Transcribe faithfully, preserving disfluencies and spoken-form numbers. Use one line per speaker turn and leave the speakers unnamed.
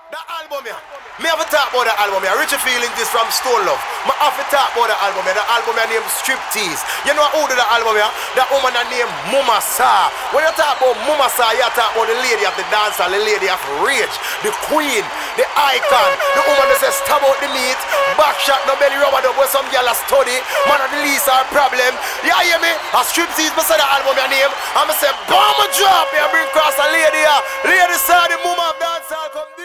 That album here, me have to talk about the album here. Richie Feelings is from Stone Love. Me have to talk about the album here. The album here named Striptease. You know who did the album here? That woman that named Mama Sa. When you talk about Mama Sa, you talk about the lady of the dancer, the lady of rage, the queen, the icon, the woman that says stab out the meat, back shot, no belly rubber dub where some girl a study. Man of the least our problem. You hear me? A Striptease, me say the album your name. And me say bomb a drop here, bring across a lady here. Lady saw the mama of dancehall come.